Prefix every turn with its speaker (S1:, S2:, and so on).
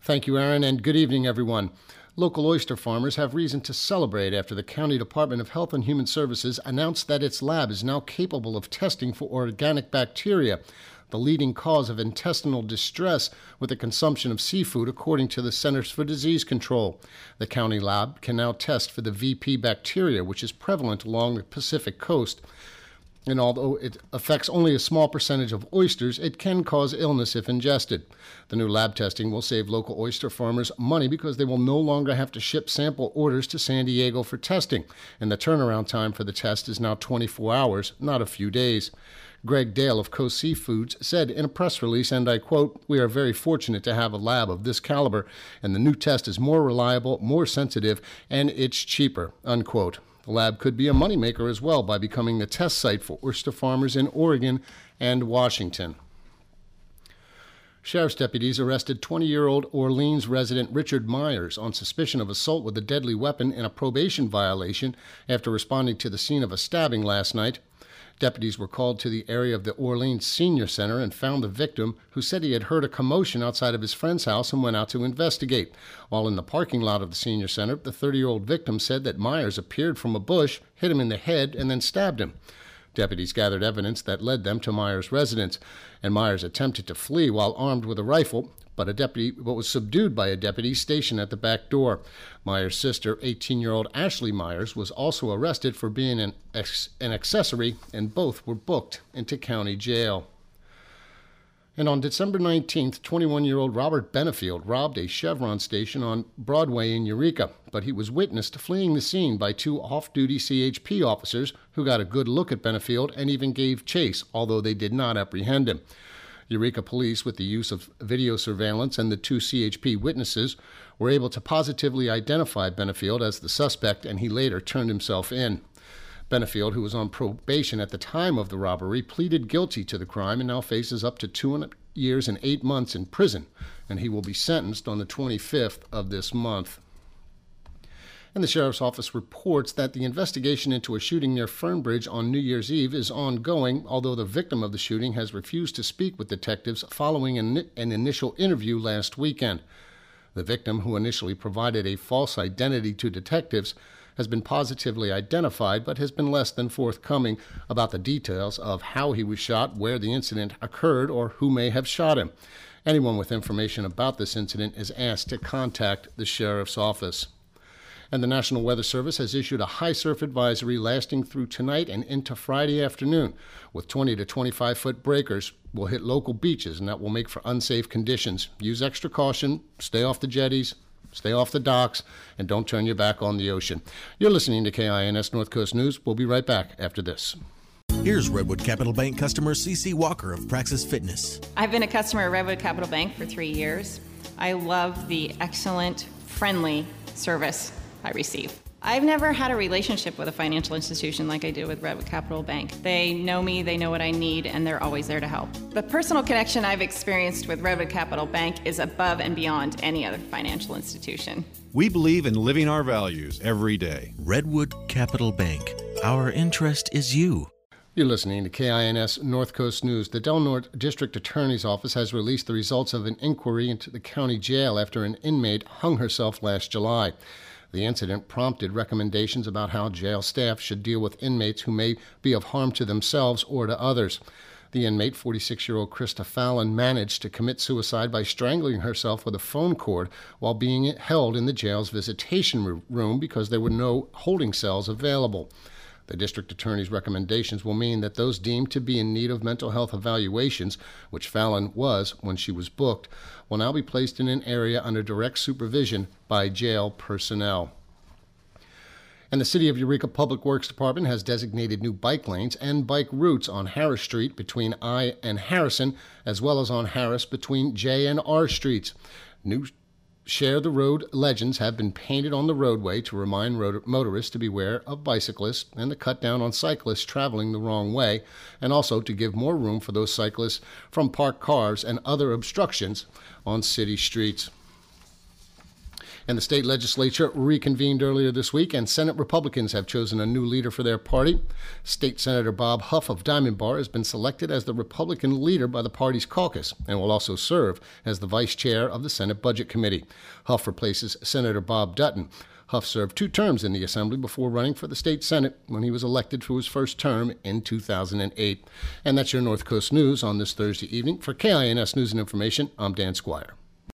S1: Thank you, Aaron, and good evening, everyone. Local oyster farmers have reason to celebrate after the County Department of Health and Human Services announced that its lab is now capable of testing for organic bacteria, the leading cause of intestinal distress with the consumption of seafood, according to the Centers for Disease Control. The county lab can now test for the VP bacteria, which is prevalent along the Pacific coast. And although it affects only a small percentage of oysters, it can cause illness if ingested. The new lab testing will save local oyster farmers money because they will no longer have to ship sample orders to San Diego for testing, and the turnaround time for the test is now 24 hours, not a few days. Greg Dale of Coast Seafoods said in a press release, and I quote, "We are very fortunate to have a lab of this caliber, and the new test is more reliable, more sensitive, and it's cheaper," unquote. The lab could be a moneymaker as well by becoming the test site for oyster farmers in Oregon and Washington. Sheriff's deputies arrested 20-year-old Orleans resident Richard Myers on suspicion of assault with a deadly weapon in a probation violation after responding to the scene of a stabbing last night. Deputies were called to the area of the Orleans Senior Center and found the victim, who said he had heard a commotion outside of his friend's house and went out to investigate. While in the parking lot of the Senior Center, the 30-year-old victim said that Myers appeared from a bush, hit him in the head, and then stabbed him. Deputies gathered evidence that led them to Myers' residence, and Myers attempted to flee while armed with a rifle, but was subdued by a deputy stationed at the back door. Myers' sister, 18-year-old Ashley Myers, was also arrested for being an accessory, and both were booked into county jail. And on December 19th, 21-year-old Robert Benefield robbed a Chevron station on Broadway in Eureka, but he was witnessed fleeing the scene by two off-duty CHP officers who got a good look at Benefield and even gave chase, although they did not apprehend him. Eureka police, with the use of video surveillance and the two CHP witnesses, were able to positively identify Benefield as the suspect, and he later turned himself in. Benefield, who was on probation at the time of the robbery, pleaded guilty to the crime and now faces up to 2 years and 8 months in prison, and he will be sentenced on the 25th of this month. And the Sheriff's Office reports that the investigation into a shooting near Fernbridge on New Year's Eve is ongoing, although the victim of the shooting has refused to speak with detectives following an initial interview last weekend. The victim, who initially provided a false identity to detectives, has been positively identified but has been less than forthcoming about the details of how he was shot, where the incident occurred, or who may have shot him. Anyone with information about this incident is asked to contact the Sheriff's Office. And the National Weather Service has issued a high surf advisory lasting through tonight and into Friday afternoon, with 20 to 25-foot breakers will hit local beaches, and that will make for unsafe conditions. Use extra caution, stay off the jetties, stay off the docks, and don't turn your back on the ocean. You're listening to KINS North Coast News. We'll be right back after this.
S2: Here's Redwood Capital Bank customer CC Walker of Praxis Fitness.
S3: I've been a customer of Redwood Capital Bank for 3 years. I love the excellent, friendly service I receive. I've never had a relationship with a financial institution like I do with Redwood Capital Bank. They know me, they know what I need, and they're always there to help. The personal connection I've experienced with Redwood Capital Bank is above and beyond any other financial institution.
S4: We believe in living our values every day.
S2: Redwood Capital Bank. Our interest is you.
S1: You're listening to KINS North Coast News. The Del Norte District Attorney's Office has released the results of an inquiry into the county jail after an inmate hung herself last July. The incident prompted recommendations about how jail staff should deal with inmates who may be of harm to themselves or to others. The inmate, 46-year-old Krista Fallon, managed to commit suicide by strangling herself with a phone cord while being held in the jail's visitation room because there were no holding cells available. The district attorney's recommendations will mean that those deemed to be in need of mental health evaluations, which Fallon was when she was booked, will now be placed in an area under direct supervision by jail personnel. And the City of Eureka Public Works Department has designated new bike lanes and bike routes on Harris Street between I and Harrison, as well as on Harris between J and R Streets. New Share the Road legends have been painted on the roadway to remind motorists to beware of bicyclists and to cut down on cyclists traveling the wrong way, and also to give more room for those cyclists from parked cars and other obstructions on city streets. And the state legislature reconvened earlier this week, and Senate Republicans have chosen a new leader for their party. State Senator Bob Huff of Diamond Bar has been selected as the Republican leader by the party's caucus and will also serve as the vice chair of the Senate Budget Committee. Huff replaces Senator Bob Dutton. Huff served 2 terms in the Assembly before running for the state Senate when he was elected for his first term in 2008. And that's your North Coast News on this Thursday evening. For KINS News and Information, I'm Dan Squire.